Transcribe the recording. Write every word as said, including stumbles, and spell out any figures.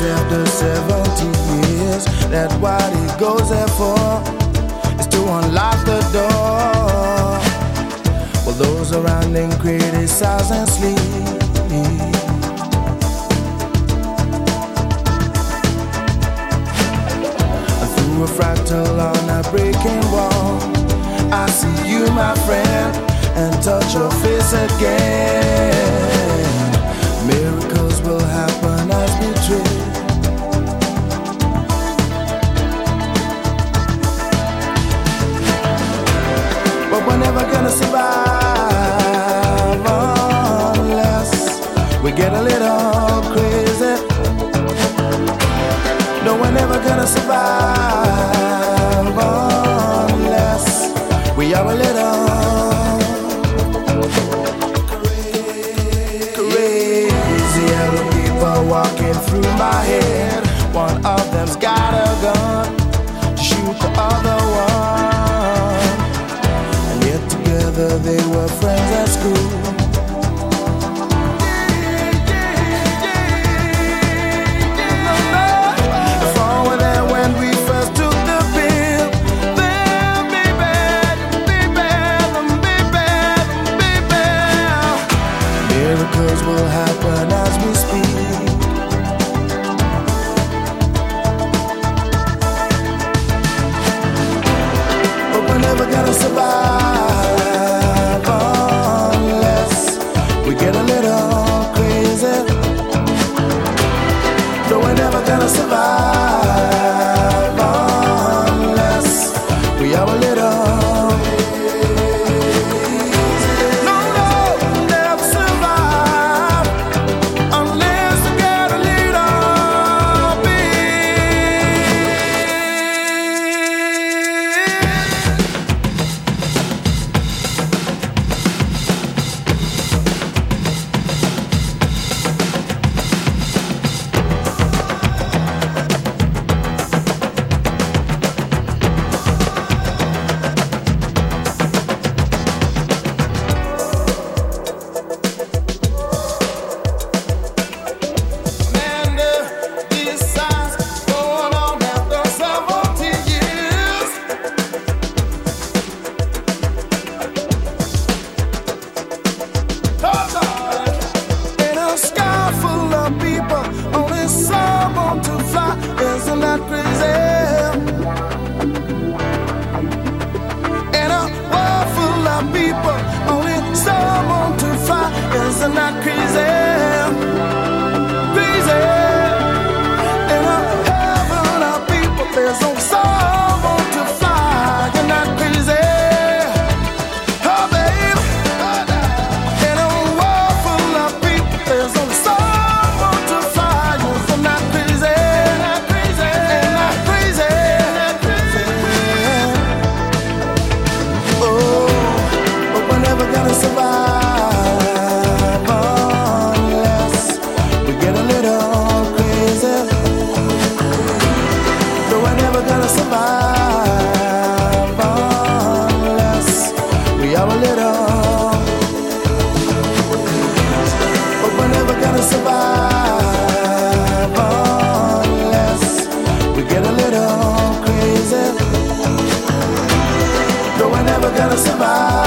days after seventy years. That's what he goes there for, is to unlock the door. While those around him criticize and sleep. A fractal on a breaking wall, I see you, my friend, and touch your face again. Miracles will happen as we dream. But we're never gonna survive unless we get a little crazy. No, we're never gonna survive unless we are a little crazy. Yellow people walking through my head. One of them's got a gun to shoot the other one, and yet together they were friends at school. Miracles will happen as we speak. But we're never gonna survive unless we get a little crazy. No, we're never gonna survive unless we are a little. People, only someone to fly. Isn't that crazy? Crazy. In a heaven of people, there's only someone to fly. Isn't that crazy? Oh, baby. In a world full of people, there's only someone to fly. Isn't that crazy? Isn't that crazy? Isn't that crazy? Isn't that crazy? Oh. Never gonna survive unless we get a little crazy. No, we're never gonna survive unless we are a little. But we're never gonna survive unless we get a little crazy. No, we're never gonna survive.